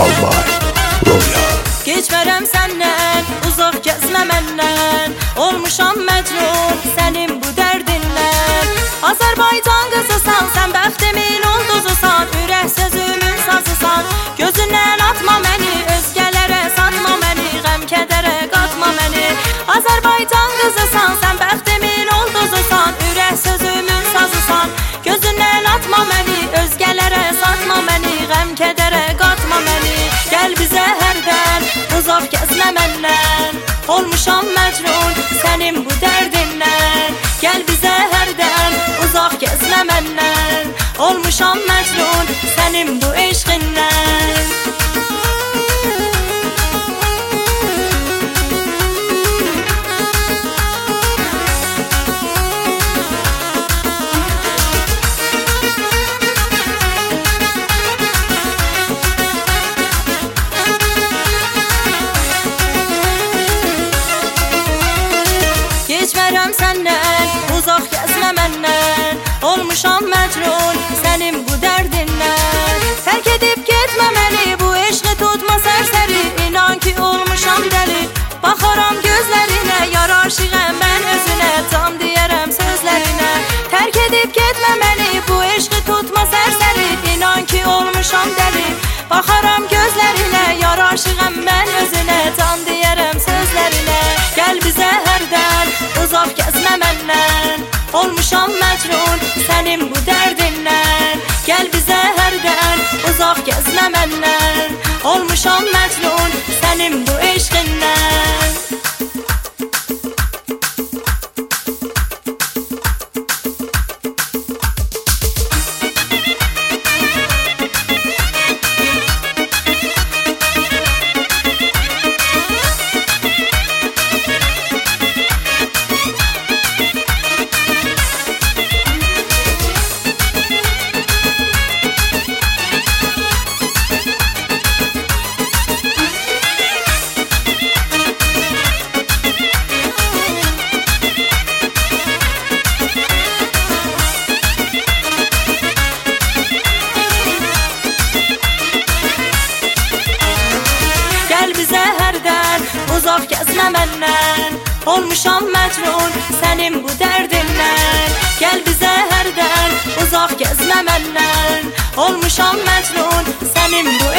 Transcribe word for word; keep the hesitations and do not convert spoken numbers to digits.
Kalmay Royal. Geçmərəm səndən, uzaq gəzmə məndən, olmuşam məcnun sənin bu dərdinlə. Azərbaycan qızısan, sən bəxtimin ulduzusan, ürək sözümün sazısan. Gözündən atma məni, özgələrə satma məni, qəm kədərə qatma məni. Azərbaycan qızısan, sən bəxtimin ulduzusan, ürək sözümün sazısan. Gözündən atma məni, özgələrə satma məni, qəm kədərə qatma məni. Gəl bizə hərdən, uzaq gəzmə məndən, olmuşam məcnun sənin bu dərdindən. Gəl bizə hərdən, uzaq gəzmə məndən, olmuşam məcnun sənin bu eşqindən. Geçmərəm səndən, uzaq gəzmə məndən, olmuşam məcnun sənin bu dərdindən. Tərk edib getmə məni, bu eşqi tutma sərsəri, inan ki olmuşam dəli. Baxaram gözlərinə, yarar şiğəm mən özünə, tam deyərəm sözlərinə. Tərk edib getmə məni, bu eşqi tutma sərsəri, inan ki olmuşam dəli. Baxaram gözlərinə, yarar şiğəm mən özünə, tam deyərəm sözlərinə. Gəl bizə hərdən, uzaq gəzmə məndən, olmuşam məcnun sənin bu dərdindən. Gəl bizə hərdən, uzaq gəzmə məndən, olmuşam məcnun sənin bu eşqindən. Uzaq gəzmə məndən, olmuşam məcnun sənin bu dərdindən. Gəl bizə hərdən, uzaq gəzmə məndən, olmuşam məcnun sənin bu